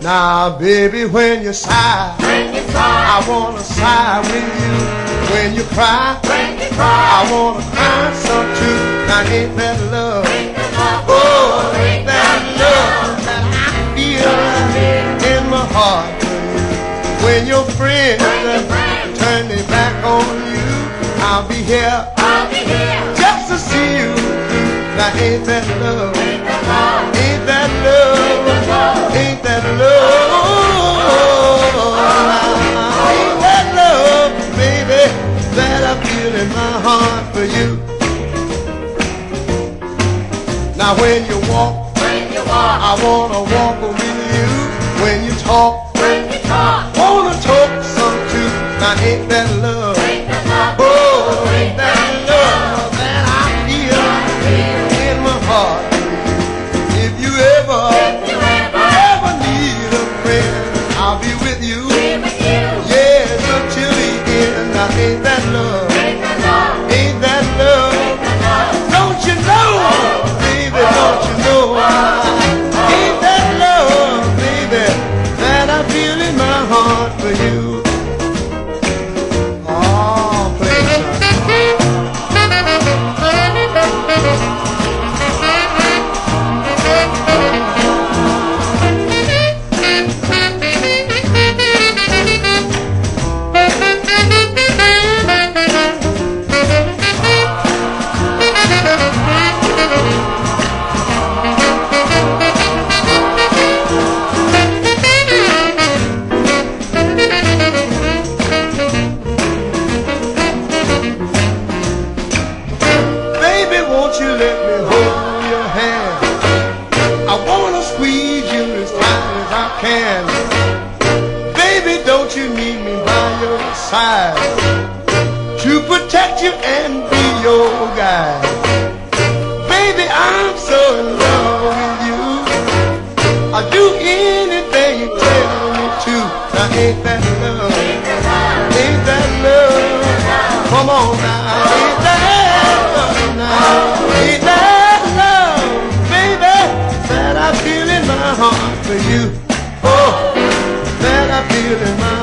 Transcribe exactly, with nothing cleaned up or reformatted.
Now, baby, when you sigh, when you cry, I wanna sigh with you. When you cry, when you cry, I wanna cry some too. Now, ain't that love? ain't that love? Oh, ain't that love that I feel in my heart? When your friends When your friends turn their back on you, I'll be here I'll be here. just to see you through. Now, ain't that love? Ain't that love? Ain't that love? Ain't that love? Ain't that love, baby, that I feel in my heart for you? Now when you walk, When you walk, I wanna walk with you. When you talk, when you talk, wanna talk some too. Now ain't that love? ain't that love? Oh, ain't that love that I feel in my heart? If you ever, If you ever, ever need a friend, I'll be with you. be with you. Yes, until the end. Now ain't that love? Ain't that love? Ain't that love? Ain't that love? Don't you know, baby? Don't you know? Ain't that love, baby, that I feel in my heart for you? Oh, play won't you let me hold your hand? I wanna squeeze you as tight as I can. Baby, don't you need me by your side to protect you and be your guide? Baby, I'm so in love with you. I'll do anything you tell me to. Now ain't that love? Ain't that love? Come on now, ain't that love now? Ain't that love, baby, that I feel in my heart for you? Oh, that I feel in my